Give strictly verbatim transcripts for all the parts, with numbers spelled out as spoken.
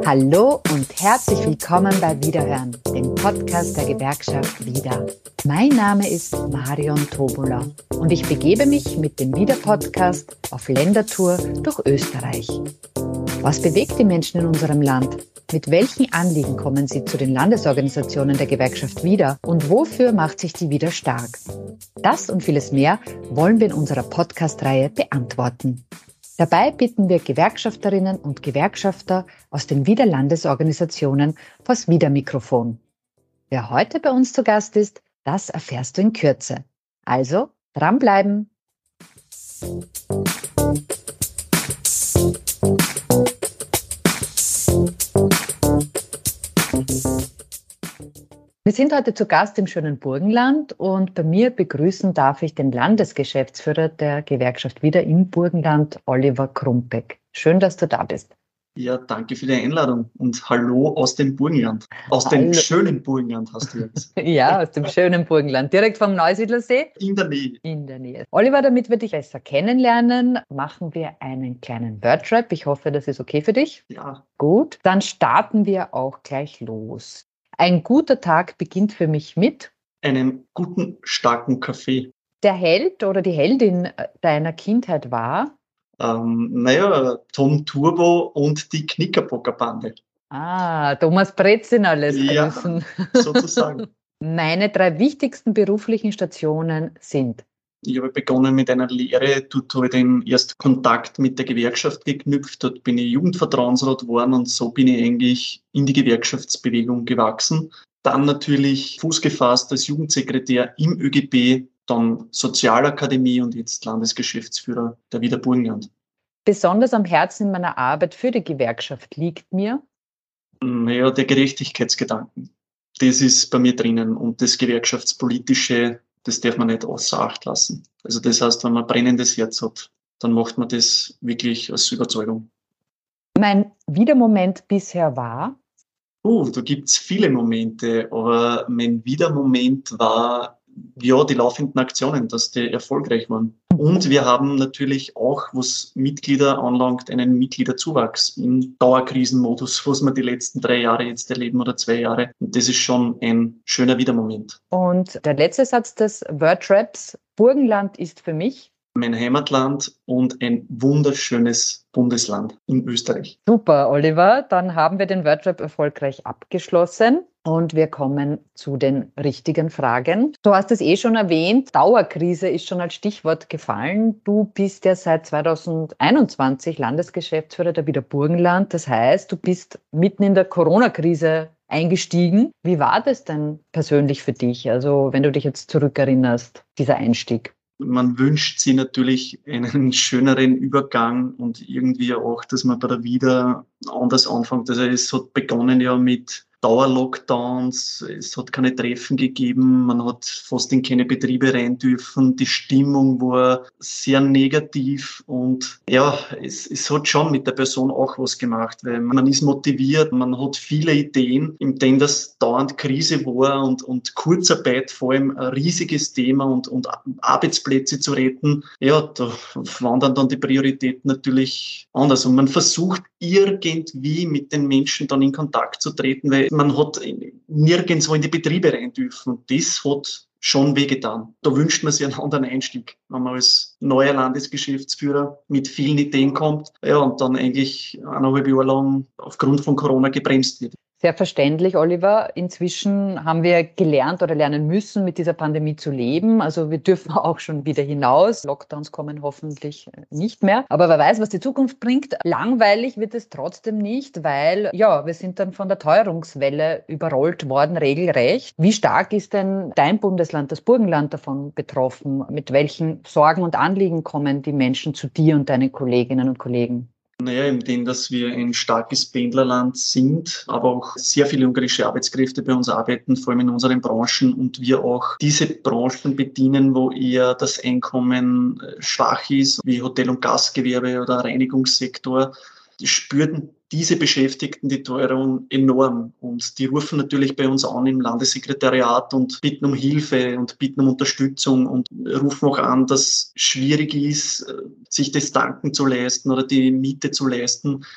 Hallo und herzlich willkommen bei Wiederhören, dem Podcast der Gewerkschaft WIDA. Mein Name ist Marion Tobola und ich begebe mich mit dem WIDA-Podcast auf Ländertour durch Österreich. Was bewegt die Menschen in unserem Land? Mit welchen Anliegen kommen sie zu den Landesorganisationen der Gewerkschaft WIDA und wofür macht sich die WIDA stark? Das und vieles mehr wollen wir in unserer Podcast-Reihe beantworten. Dabei bitten wir Gewerkschafterinnen und Gewerkschafter aus den WIDA-Landesorganisationen vors WIDA-Mikrofon. Wer heute bei uns zu Gast ist, das erfährst du in Kürze. Also dranbleiben! Wir sind heute zu Gast im schönen Burgenland und bei mir begrüßen darf ich den Landesgeschäftsführer der Gewerkschaft WIDA im Burgenland, Oliver Krumpeck. Schön, dass du da bist. Ja, danke für die Einladung und hallo aus dem Burgenland. Aus Hallo. dem schönen Burgenland hast du jetzt. Ja, aus dem schönen Burgenland, direkt vom Neusiedlersee. In der Nähe. In der Nähe. Oliver, damit wir dich besser kennenlernen, machen wir einen kleinen Wordrap. Ich hoffe, das ist okay für dich. Ja. Gut, dann starten wir auch gleich los. Ein guter Tag beginnt für mich mit einem guten, starken Kaffee. Der Held oder die Heldin deiner Kindheit war? Ähm, naja, Tom Turbo und die Knickerbockerbande. Ah, Thomas Brezin alles Ja, grüßen. sozusagen. Meine drei wichtigsten beruflichen Stationen sind? Ich habe begonnen mit einer Lehre, dort habe ich den ersten Kontakt mit der Gewerkschaft geknüpft, dort bin ich Jugendvertrauensrat geworden und so bin ich eigentlich in die Gewerkschaftsbewegung gewachsen. Dann natürlich Fuß gefasst als Jugendsekretär im ÖGB, dann Sozialakademie und jetzt Landesgeschäftsführer der WIDA Burgenland. Besonders am Herzen in meiner Arbeit für die Gewerkschaft liegt mir? Naja, der Gerechtigkeitsgedanken. Das ist bei mir drinnen und das Gewerkschaftspolitische, das darf man nicht außer Acht lassen. Also das heißt, wenn man ein brennendes Herz hat, dann macht man das wirklich aus Überzeugung. Mein WIDA-Moment bisher war? Oh, da gibt's viele Momente, aber mein Wiedermoment war ja die laufenden Aktionen, dass die erfolgreich waren. Und wir haben natürlich auch, was Mitglieder anlangt, einen Mitgliederzuwachs im Dauerkrisenmodus, was wir die letzten drei Jahre jetzt erleben oder zwei Jahre. Und das ist schon ein schöner Wiedermoment. Und der letzte Satz des Wordraps: Burgenland ist für mich mein Heimatland und ein wunderschönes Bundesland in Österreich. Super, Oliver. Dann haben wir den Wordrap erfolgreich abgeschlossen und wir kommen zu den richtigen Fragen. Du hast es eh schon erwähnt, Dauerkrise ist schon als Stichwort gefallen. Du bist ja seit zweitausendeinundzwanzig Landesgeschäftsführer der WIDA Burgenland. Das heißt, du bist mitten in der Corona-Krise eingestiegen. Wie war das denn persönlich für dich? Also wenn du dich jetzt zurückerinnerst, dieser Einstieg. Man wünscht sich natürlich einen schöneren Übergang und irgendwie auch, dass man bei der WIDA anders anfängt. Also es hat begonnen ja mit Dauerlockdowns, es hat keine Treffen gegeben, man hat fast in keine Betriebe rein dürfen, die Stimmung war sehr negativ und ja, es, es hat schon mit der Person auch was gemacht, weil man ist motiviert, man hat viele Ideen, in denen das dauernd Krise war und, und Kurzarbeit vor allem ein riesiges Thema und, und Arbeitsplätze zu retten, ja, da wandern dann die Prioritäten natürlich anders und man versucht irgendwie mit den Menschen dann in Kontakt zu treten, weil man hat nirgendwo in die Betriebe rein dürfen. Und das hat schon wehgetan. Da wünscht man sich einen anderen Einstieg, wenn man als neuer Landesgeschäftsführer mit vielen Ideen kommt, ja, und dann eigentlich eineinhalb Jahre lang aufgrund von Corona gebremst wird. Sehr verständlich, Oliver. Inzwischen haben wir gelernt oder lernen müssen, mit dieser Pandemie zu leben. Also wir dürfen auch schon wieder hinaus. Lockdowns kommen hoffentlich nicht mehr. Aber wer weiß, was die Zukunft bringt. Langweilig wird es trotzdem nicht, weil ja, wir sind dann von der Teuerungswelle überrollt worden, regelrecht. Wie stark ist denn dein Bundesland, das Burgenland, davon betroffen? Mit welchen Sorgen und Anliegen kommen die Menschen zu dir und deinen Kolleginnen und Kollegen? Naja, in dem, dass wir ein starkes Pendlerland sind, aber auch sehr viele ungarische Arbeitskräfte bei uns arbeiten, vor allem in unseren Branchen und wir auch diese Branchen bedienen, wo eher das Einkommen schwach ist, wie Hotel- und Gastgewerbe oder Reinigungssektor. Die spürten diese Beschäftigten die Teuerung enorm und die rufen natürlich bei uns an im Landessekretariat und bitten um Hilfe und bitten um Unterstützung und rufen auch an, dass es schwierig ist, sich das Tanken zu leisten oder die Miete zu leisten.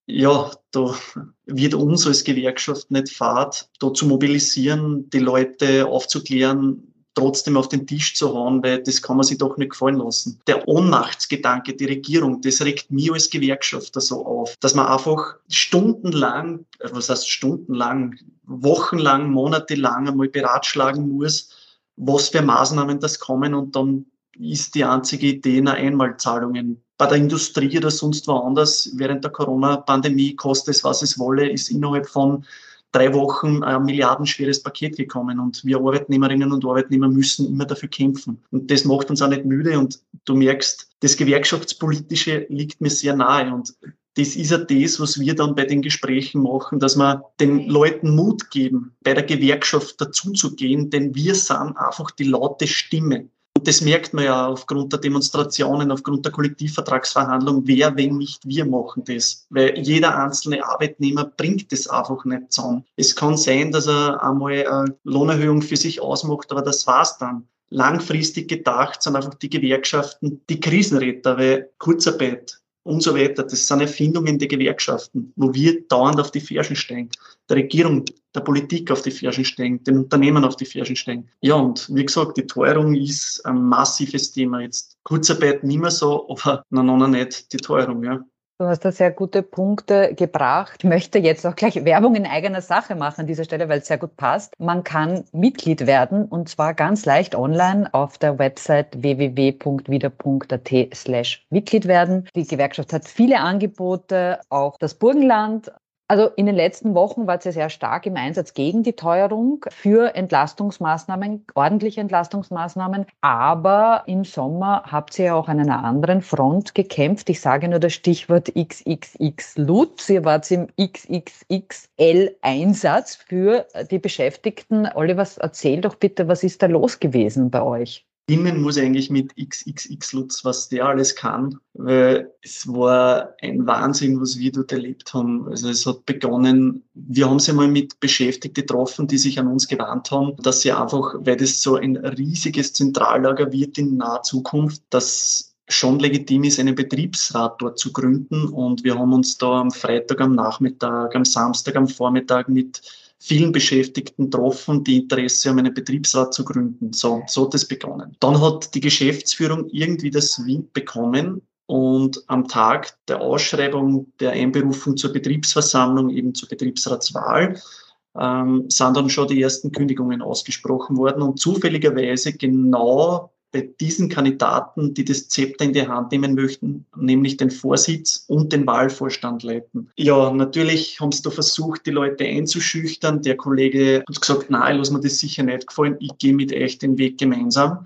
ja, da wird uns als Gewerkschaft nicht fad, da zu mobilisieren, die Leute aufzuklären, trotzdem auf den Tisch zu hauen, weil das kann man sich doch nicht gefallen lassen. Der Ohnmachtsgedanke, die Regierung, das regt mich als Gewerkschafter so auf, dass man einfach stundenlang, was heißt stundenlang, wochenlang, monatelang einmal beratschlagen muss, was für Maßnahmen das kommen, und dann ist die einzige Idee eine Einmalzahlungen. Bei der Industrie oder sonst woanders während der Corona-Pandemie, kostet es, was es wolle, ist innerhalb von drei Wochen ein milliardenschweres Paket gekommen, und wir Arbeitnehmerinnen und Arbeitnehmer müssen immer dafür kämpfen. Und das macht uns auch nicht müde, und du merkst, das Gewerkschaftspolitische liegt mir sehr nahe, und das ist ja das, was wir dann bei den Gesprächen machen, dass wir den Leuten Mut geben, bei der Gewerkschaft dazuzugehen, denn wir sind einfach die laute Stimme. Und das merkt man ja aufgrund der Demonstrationen, aufgrund der Kollektivvertragsverhandlungen, wer, wenn nicht wir, machen das. Weil jeder einzelne Arbeitnehmer bringt das einfach nicht zusammen. Es kann sein, dass er einmal eine Lohnerhöhung für sich ausmacht, aber das war's dann. Langfristig gedacht sind einfach die Gewerkschaften die Krisenretter, weil Kurzarbeit und so weiter, das sind Erfindungen der Gewerkschaften, wo wir dauernd auf die Fersen steigen, der Regierung, der Politik auf die Fersen steigen, den Unternehmen auf die Fersen steigen. Ja, und wie gesagt, die Teuerung ist ein massives Thema jetzt. Kurzarbeit nicht mehr so, aber noch, noch nicht die Teuerung, ja. Du hast da sehr gute Punkte gebracht. Ich möchte jetzt auch gleich Werbung in eigener Sache machen an dieser Stelle, weil es sehr gut passt. Man kann Mitglied werden, und zwar ganz leicht online auf der Website w w w punkt wieder punkt a t slash Mitglied werden. Die Gewerkschaft hat viele Angebote, auch das Burgenland. Also in den letzten Wochen war es ja sehr stark im Einsatz gegen die Teuerung für Entlastungsmaßnahmen, ordentliche Entlastungsmaßnahmen. Aber im Sommer habt ihr ja auch an einer anderen Front gekämpft. Ich sage nur das Stichwort X X X Lutz. Ihr wart im X X X L-Einsatz für die Beschäftigten. Oliver, erzähl doch bitte, was ist da los gewesen bei euch? Beginnen muss eigentlich mit X X X Lutz, was der alles kann, weil es war ein Wahnsinn, was wir dort erlebt haben. Also es hat begonnen, wir haben sie mal mit Beschäftigten getroffen, die sich an uns gewandt haben, dass sie einfach, weil das so ein riesiges Zentrallager wird in naher Zukunft, dass schon legitim ist, einen Betriebsrat dort zu gründen, und wir haben uns da am Freitag, am Nachmittag, am Samstag, am Vormittag mit vielen Beschäftigten getroffen, die Interesse haben, einen Betriebsrat zu gründen. So, so hat es begonnen. Dann hat die Geschäftsführung irgendwie das Wind bekommen, und am Tag der Ausschreibung der Einberufung zur Betriebsversammlung, eben zur Betriebsratswahl, ähm, sind dann schon die ersten Kündigungen ausgesprochen worden, und zufälligerweise genau bei diesen Kandidaten, die das Zepter in die Hand nehmen möchten, nämlich den Vorsitz und den Wahlvorstand leiten. Ja, natürlich haben sie da versucht, die Leute einzuschüchtern. Der Kollege hat gesagt, nein, lass mir das sicher nicht gefallen, ich gehe mit euch den Weg gemeinsam.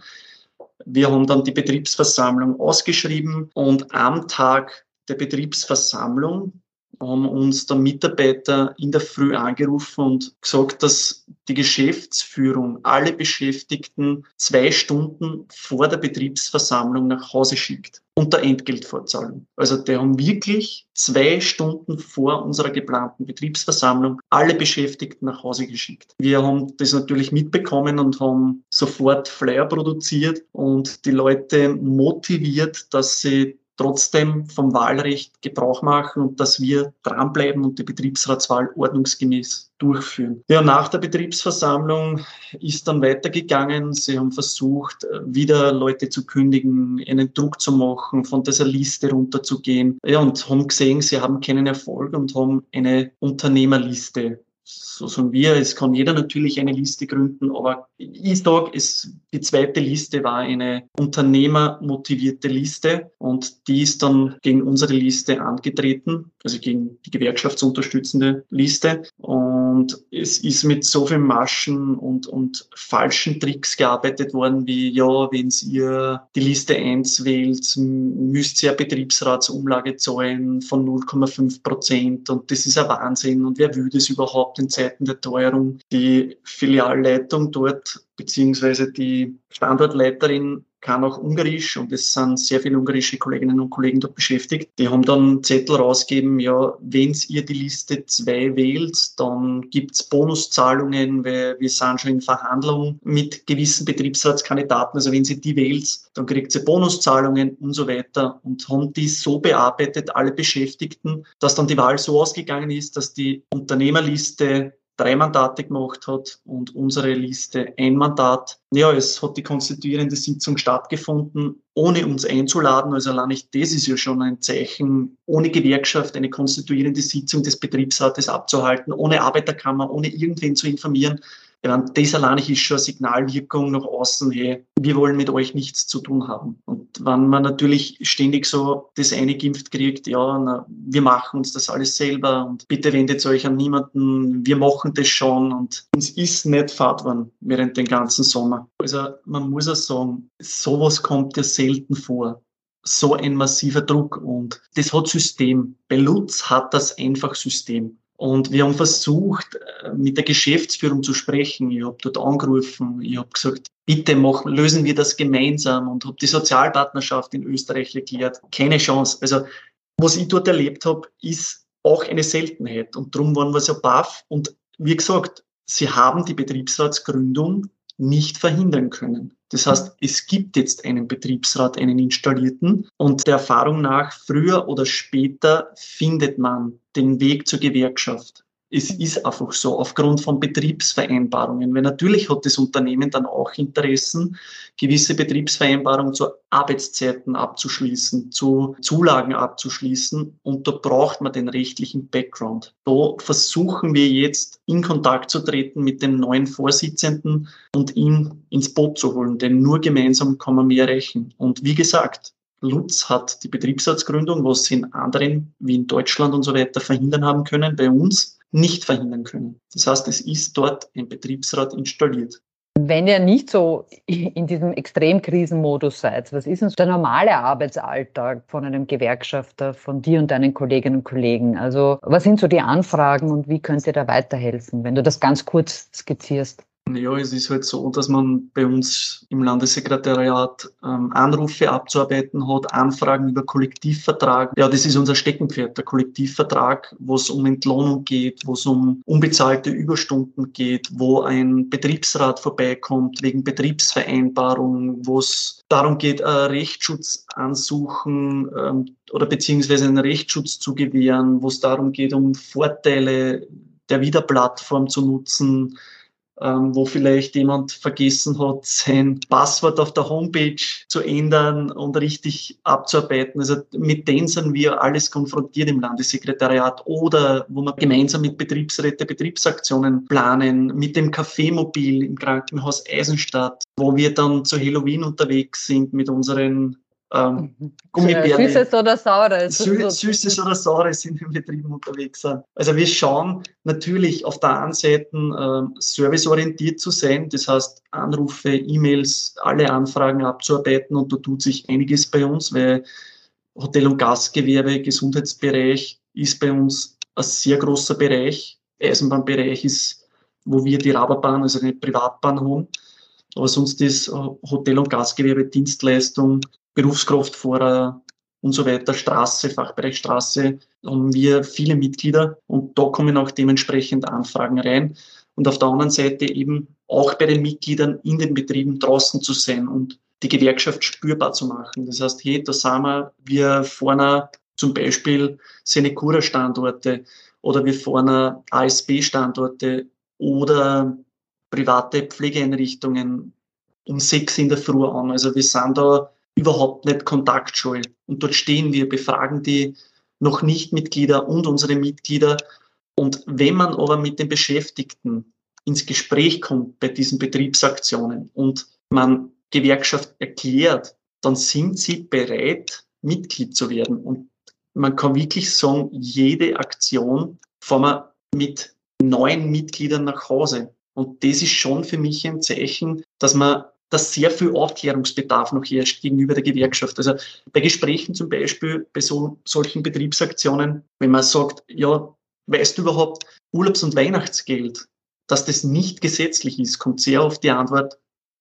Wir haben dann die Betriebsversammlung ausgeschrieben, und am Tag der Betriebsversammlung haben uns der Mitarbeiter in der Früh angerufen und gesagt, dass die Geschäftsführung alle Beschäftigten zwei Stunden vor der Betriebsversammlung nach Hause schickt, unter Entgeltfortzahlung. Also die haben wirklich zwei Stunden vor unserer geplanten Betriebsversammlung alle Beschäftigten nach Hause geschickt. Wir haben das natürlich mitbekommen und haben sofort Flyer produziert und die Leute motiviert, dass sie trotzdem vom Wahlrecht Gebrauch machen und dass wir dranbleiben und die Betriebsratswahl ordnungsgemäß durchführen. Ja, nach der Betriebsversammlung ist dann weitergegangen. Sie haben versucht, wieder Leute zu kündigen, einen Druck zu machen, von dieser Liste runterzugehen. Ja, und haben gesehen, sie haben keinen Erfolg und haben eine Unternehmerliste. So sagen wir, es kann jeder natürlich eine Liste gründen, aber ich sage, es, die zweite Liste war eine unternehmermotivierte Liste, und die ist dann gegen unsere Liste angetreten, also gegen die gewerkschaftsunterstützende Liste, und es ist mit so vielen Maschen und, und falschen Tricks gearbeitet worden, wie, ja, wenn ihr die Liste eins wählt, müsst ihr eine Betriebsratsumlage zahlen von null Komma fünf Prozent, und das ist ein Wahnsinn, und wer will das überhaupt in Zeiten der Teuerung? Die Filialleitung dort beziehungsweise die Standortleiterin kann auch Ungarisch und es sind sehr viele ungarische Kolleginnen und Kollegen dort beschäftigt. Die haben dann Zettel rausgegeben, ja, wenn ihr die Liste zwei wählt, dann gibt's Bonuszahlungen, weil wir sind schon in Verhandlung mit gewissen Betriebsratskandidaten. Also wenn sie die wählt, dann kriegt sie Bonuszahlungen und so weiter und haben die so bearbeitet, alle Beschäftigten, dass dann die Wahl so ausgegangen ist, dass die Unternehmerliste drei Mandate gemacht hat und unsere Liste ein Mandat. Ja, es hat die konstituierende Sitzung stattgefunden, ohne uns einzuladen. Also allein nicht das ist ja schon ein Zeichen, ohne Gewerkschaft eine konstituierende Sitzung des Betriebsrates abzuhalten, ohne Arbeiterkammer, ohne irgendwen zu informieren. Ja, das allein ist schon eine Signalwirkung nach außen, hey, wir wollen mit euch nichts zu tun haben. Und wenn man natürlich ständig so das eingimpft kriegt, ja, na, wir machen uns das alles selber und bitte wendet euch an niemanden, wir machen das schon und uns ist nicht fad worden während den ganzen Sommer. Also man muss auch sagen, sowas kommt ja selten vor. So ein massiver Druck und das hat System. Bei Lutz hat das einfach System. Und wir haben versucht, mit der Geschäftsführung zu sprechen. Ich habe dort angerufen, ich habe gesagt, bitte machen, lösen wir das gemeinsam und habe die Sozialpartnerschaft in Österreich erklärt. Keine Chance. Also was ich dort erlebt habe, ist auch eine Seltenheit. Und darum waren wir so baff. Und wie gesagt, sie haben die Betriebsratsgründung nicht verhindern können. Das heißt, es gibt jetzt einen Betriebsrat, einen installierten und der Erfahrung nach, früher oder später findet man den Weg zur Gewerkschaft. Es ist einfach so, aufgrund von Betriebsvereinbarungen. Weil natürlich hat das Unternehmen dann auch Interessen, gewisse Betriebsvereinbarungen zu Arbeitszeiten abzuschließen, zu Zulagen abzuschließen. Und da braucht man den rechtlichen Background. Da versuchen wir jetzt in Kontakt zu treten mit dem neuen Vorsitzenden und ihn ins Boot zu holen. Denn nur gemeinsam kann man mehr erreichen. Und wie gesagt, Lutz hat die Betriebsratsgründung, was sie in anderen, wie in Deutschland und so weiter, verhindern haben können, bei uns nicht verhindern können. Das heißt, es ist dort ein Betriebsrat installiert. Wenn ihr nicht so in diesem Extremkrisenmodus seid, was ist denn der normale Arbeitsalltag von einem Gewerkschafter, von dir und deinen Kolleginnen und Kollegen? Also was sind so die Anfragen und wie könnt ihr da weiterhelfen, wenn du das ganz kurz skizzierst? Ja, es ist halt so, dass man bei uns im Landessekretariat ähm, Anrufe abzuarbeiten hat, Anfragen über Kollektivvertrag. Ja, das ist unser Steckenpferd, der Kollektivvertrag, wo es um Entlohnung geht, wo es um unbezahlte Überstunden geht, wo ein Betriebsrat vorbeikommt wegen Betriebsvereinbarung, wo es darum geht, äh, Rechtsschutz ansuchen ähm, oder beziehungsweise einen Rechtsschutz zu gewähren, wo es darum geht, um Vorteile der Wieder-Plattform zu nutzen, Ähm, wo vielleicht jemand vergessen hat, sein Passwort auf der Homepage zu ändern und richtig abzuarbeiten. Also mit denen sind wir alles konfrontiert im Landessekretariat oder wo wir gemeinsam mit Betriebsräten Betriebsaktionen planen, mit dem Kaffeemobil im Krankenhaus Eisenstadt, wo wir dann zu Halloween unterwegs sind mit unseren Ähm, Gummibärchen. Süßes oder Saures. Sü Süßes oder Saures in den Betrieben unterwegs sind. Also wir schauen natürlich auf der einen Seite äh, serviceorientiert zu sein, das heißt Anrufe, E-Mails, alle Anfragen abzuarbeiten und da tut sich einiges bei uns, weil Hotel- und Gastgewerbe, Gesundheitsbereich ist bei uns ein sehr großer Bereich. Eisenbahnbereich ist, wo wir die Raberbahn, also eine Privatbahn haben. Aber sonst ist Hotel- und Gastgewerbe, Dienstleistung, Berufskraftfahrer und so weiter, Straße, Fachbereich Straße, haben wir viele Mitglieder und da kommen auch dementsprechend Anfragen rein. Und auf der anderen Seite eben auch bei den Mitgliedern in den Betrieben draußen zu sein und die Gewerkschaft spürbar zu machen. Das heißt, hey, da sind wir, wir fahren zum Beispiel Senecura-Standorte oder wir fahren A S B-Standorte oder private Pflegeeinrichtungen um sechs in der Früh an. Also wir sind da überhaupt nicht kontaktscheu. Und dort stehen wir, befragen die noch nicht Mitglieder und unsere Mitglieder. Und wenn man aber mit den Beschäftigten ins Gespräch kommt bei diesen Betriebsaktionen und man Gewerkschaft erklärt, dann sind sie bereit, Mitglied zu werden. Und man kann wirklich sagen, jede Aktion fahren wir mit neuen Mitgliedern nach Hause. Und das ist schon für mich ein Zeichen, dass man dass sehr viel Aufklärungsbedarf noch herrscht gegenüber der Gewerkschaft. Also bei Gesprächen zum Beispiel, bei so, solchen Betriebsaktionen, wenn man sagt, ja, weißt du überhaupt, Urlaubs- und Weihnachtsgeld, dass das nicht gesetzlich ist, kommt sehr oft die Antwort,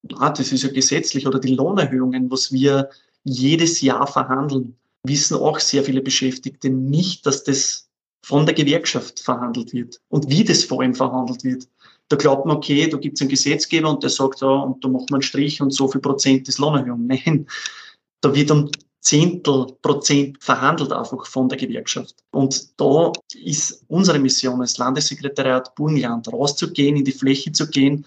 Ah, das ist ja gesetzlich. Oder die Lohnerhöhungen, was wir jedes Jahr verhandeln, wissen auch sehr viele Beschäftigte nicht, dass das von der Gewerkschaft verhandelt wird und wie das vor allem verhandelt wird. Da glaubt man, okay, da gibt es einen Gesetzgeber und der sagt, ja, und da macht man einen Strich und so viel Prozent ist Lohnerhöhung. Nein, da wird um Zehntel Prozent verhandelt einfach von der Gewerkschaft. Und da ist unsere Mission als Landessekretariat Burgenland, rauszugehen, in die Fläche zu gehen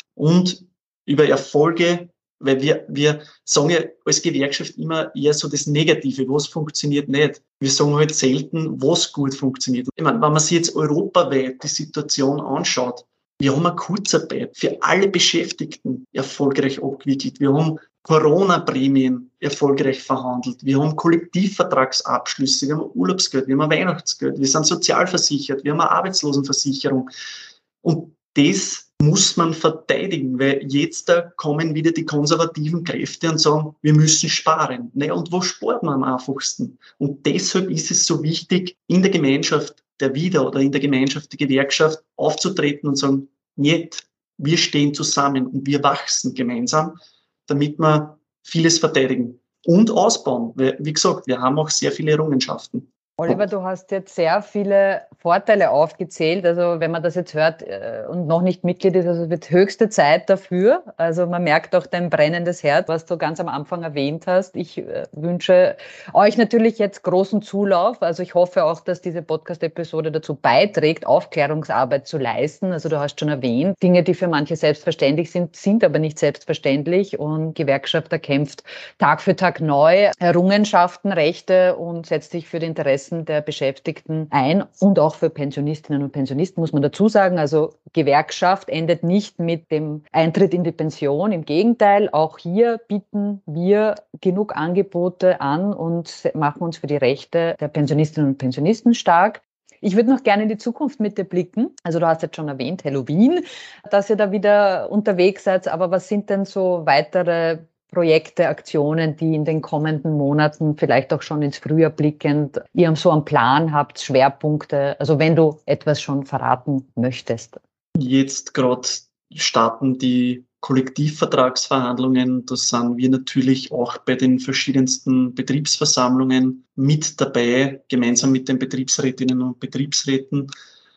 und über Erfolge, weil wir, wir sagen ja als Gewerkschaft immer eher so das Negative, was funktioniert nicht. Wir sagen halt selten, was gut funktioniert. Ich meine, wenn man sich jetzt europaweit die Situation anschaut, wir haben eine Kurzarbeit für alle Beschäftigten erfolgreich abgewickelt. Wir haben Corona-Prämien erfolgreich verhandelt. Wir haben Kollektivvertragsabschlüsse, wir haben Urlaubsgeld, wir haben ein Weihnachtsgeld, wir sind sozialversichert, wir haben eine Arbeitslosenversicherung. Und das muss man verteidigen, weil jetzt da kommen wieder die konservativen Kräfte und sagen, wir müssen sparen. Naja, und wo spart man am einfachsten? Und deshalb ist es so wichtig, in der Gemeinschaft der Wieder oder in der Gemeinschaft der Gewerkschaft aufzutreten und sagen, nicht, wir stehen zusammen und wir wachsen gemeinsam, damit wir vieles verteidigen und ausbauen. Weil, wie gesagt, wir haben auch sehr viele Errungenschaften. Oliver, du hast jetzt sehr viele Vorteile aufgezählt. Also wenn man das jetzt hört äh, und noch nicht Mitglied ist, also wird höchste Zeit dafür. Also man merkt auch dein brennendes Herz, was du ganz am Anfang erwähnt hast. Ich äh, wünsche euch natürlich jetzt großen Zulauf. Also ich hoffe auch, dass diese Podcast-Episode dazu beiträgt, Aufklärungsarbeit zu leisten. Also du hast schon erwähnt, Dinge, die für manche selbstverständlich sind, sind aber nicht selbstverständlich. Und Gewerkschafter kämpft Tag für Tag neu Errungenschaften, Rechte und setzt sich für die Interessen der Beschäftigten ein und auch für Pensionistinnen und Pensionisten, muss man dazu sagen. Also Gewerkschaft endet nicht mit dem Eintritt in die Pension. Im Gegenteil, auch hier bieten wir genug Angebote an und machen uns für die Rechte der Pensionistinnen und Pensionisten stark. Ich würde noch gerne in die Zukunft mit dir blicken. Also du hast jetzt schon erwähnt, Halloween, dass ihr da wieder unterwegs seid. Aber was sind denn so weitere Projekte, Aktionen, die in den kommenden Monaten, vielleicht auch schon ins Frühjahr blickend, ihr so einen Plan habt, Schwerpunkte, also wenn du etwas schon verraten möchtest? Jetzt gerade starten die Kollektivvertragsverhandlungen. Da sind wir natürlich auch bei den verschiedensten Betriebsversammlungen mit dabei, gemeinsam mit den Betriebsrätinnen und Betriebsräten.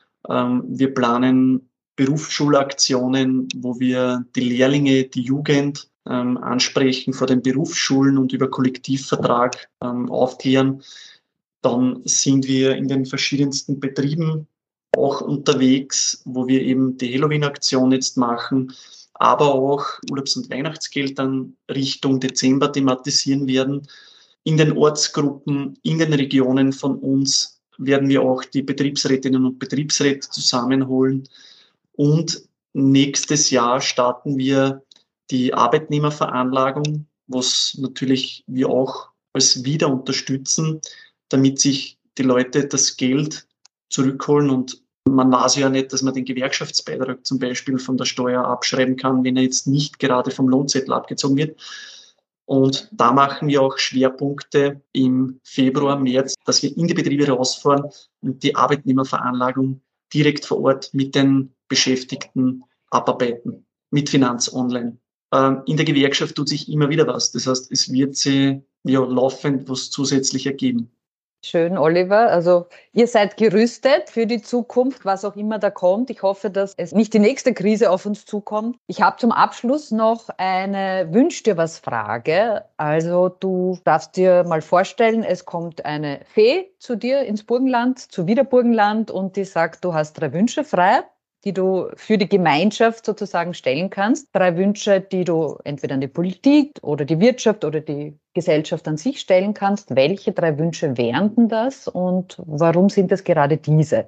Wir planen Berufsschulaktionen, wo wir die Lehrlinge, die Jugend ähm, ansprechen vor den Berufsschulen und über Kollektivvertrag ähm, aufklären. Dann sind wir in den verschiedensten Betrieben auch unterwegs, wo wir eben die Halloween-Aktion jetzt machen, aber auch Urlaubs- und Weihnachtsgeld dann Richtung Dezember thematisieren werden. In den Ortsgruppen, in den Regionen von uns werden wir auch die Betriebsrätinnen und Betriebsräte zusammenholen. Und nächstes Jahr starten wir die Arbeitnehmerveranlagung, was natürlich wir auch als wieder unterstützen, damit sich die Leute das Geld zurückholen. Und man weiß ja nicht, dass man den Gewerkschaftsbeitrag zum Beispiel von der Steuer abschreiben kann, wenn er jetzt nicht gerade vom Lohnzettel abgezogen wird. Und da machen wir auch Schwerpunkte im Februar, März, dass wir in die Betriebe rausfahren und die Arbeitnehmerveranlagung direkt vor Ort mit den Beschäftigten abarbeiten, mit Finanz Online. In der Gewerkschaft tut sich immer wieder was. Das heißt, es wird sich ja laufend was zusätzlich ergeben. Schön, Oliver. Also ihr seid gerüstet für die Zukunft, was auch immer da kommt. Ich hoffe, dass es nicht die nächste Krise auf uns zukommt. Ich habe zum Abschluss noch eine Wünsch dir was Frage. Also du darfst dir mal vorstellen, es kommt eine Fee zu dir ins Burgenland, zu Wiederburgenland und die sagt, du hast drei Wünsche frei, die du für die Gemeinschaft sozusagen stellen kannst. Drei Wünsche, die du entweder an die Politik oder die Wirtschaft oder die Gesellschaft an sich stellen kannst. Welche drei Wünsche wären denn das und warum sind es gerade diese?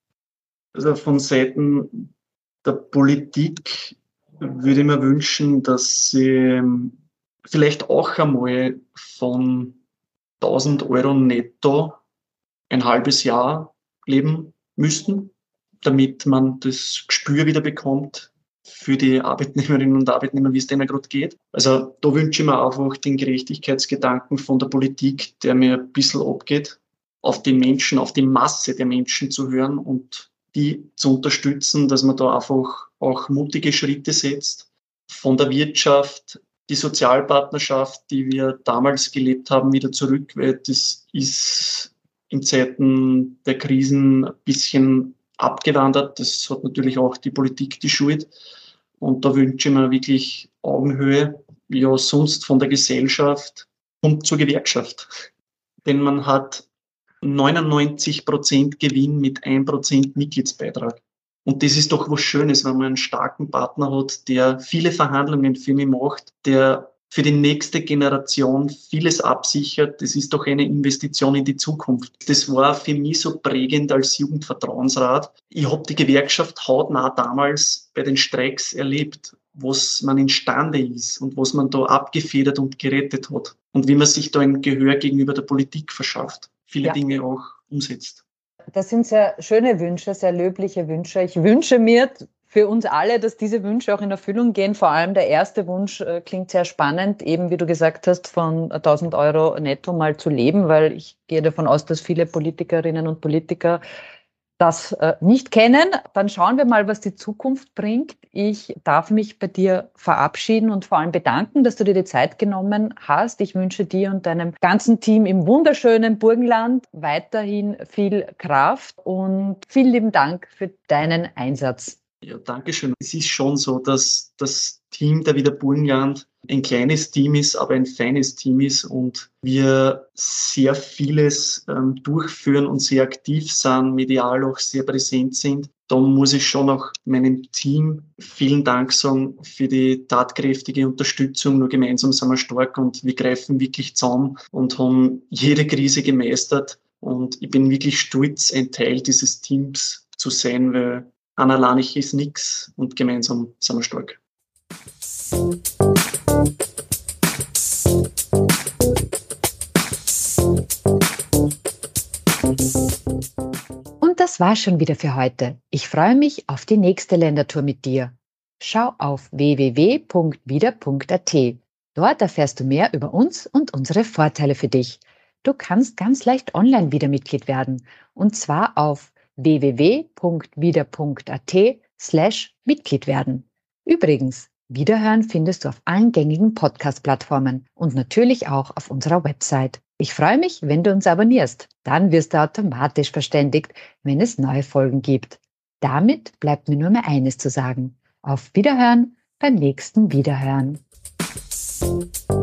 Also von Seiten der Politik würde ich mir wünschen, dass sie vielleicht auch einmal von tausend Euro netto ein halbes Jahr leben müssten, damit man das Gespür wieder bekommt für die Arbeitnehmerinnen und Arbeitnehmer, wie es denen gerade geht. Also da wünsche ich mir einfach den Gerechtigkeitsgedanken von der Politik, der mir ein bisschen abgeht, auf die Menschen, auf die Masse der Menschen zu hören und die zu unterstützen, dass man da einfach auch mutige Schritte setzt. von der Wirtschaft die Sozialpartnerschaft, die wir damals gelebt haben, wieder zurück, weil das ist in Zeiten der Krisen ein bisschen abgewandert. Das hat natürlich auch die Politik die Schuld. Und da wünsche ich mir wirklich Augenhöhe, ja sonst von der Gesellschaft und zur Gewerkschaft. Denn man hat neunundneunzig Prozent Gewinn mit ein Prozent Mitgliedsbeitrag. Und das ist doch was Schönes, wenn man einen starken Partner hat, der viele Verhandlungen für mich macht, der für die nächste Generation vieles absichert. Das ist doch eine Investition in die Zukunft. Das war für mich so prägend als Jugendvertrauensrat. Ich habe die Gewerkschaft hautnah damals bei den Streiks erlebt, was man imstande ist und was man da abgefedert und gerettet hat. Und wie man sich da ein Gehör gegenüber der Politik verschafft, viele ja. Dinge auch umsetzt. Das sind sehr schöne Wünsche, sehr löbliche Wünsche. Ich wünsche mir für uns alle, dass diese Wünsche auch in Erfüllung gehen. Vor allem der erste Wunsch äh, klingt sehr spannend, eben wie du gesagt hast, von tausend Euro netto mal zu leben, weil ich gehe davon aus, dass viele Politikerinnen und Politiker das äh, nicht kennen. Dann schauen wir mal, was die Zukunft bringt. Ich darf mich bei dir verabschieden und vor allem bedanken, dass du dir die Zeit genommen hast. Ich wünsche dir und deinem ganzen Team im wunderschönen Burgenland weiterhin viel Kraft und vielen lieben Dank für deinen Einsatz. Ja, danke schön. Es ist schon so, dass das Team der Wiener Burgenland ein kleines Team ist, aber ein feines Team ist und wir sehr vieles ähm, durchführen und sehr aktiv sind, medial auch sehr präsent sind. Da muss ich schon auch meinem Team vielen Dank sagen für die tatkräftige Unterstützung. Nur gemeinsam sind wir stark und wir greifen wirklich zusammen und haben jede Krise gemeistert. Und ich bin wirklich stolz, ein Teil dieses Teams zu sein, weil an allein ist nichts und gemeinsam sind wir stark. Und das war schon wieder für heute. Ich freue mich auf die nächste Ländertour mit dir. Schau auf w w w punkt wieder punkt a t. Dort erfährst du mehr über uns und unsere Vorteile für dich. Du kannst ganz leicht online wieder Mitglied werden. Und zwar auf w w w punkt wieder punkt a t slash Mitglied werden. Übrigens, Wiederhören findest du auf allen gängigen Podcast-Plattformen und natürlich auch auf unserer Website. Ich freue mich, wenn du uns abonnierst. Dann wirst du automatisch verständigt, wenn es neue Folgen gibt. Damit bleibt mir nur mehr eines zu sagen. Auf Wiederhören beim nächsten Wiederhören.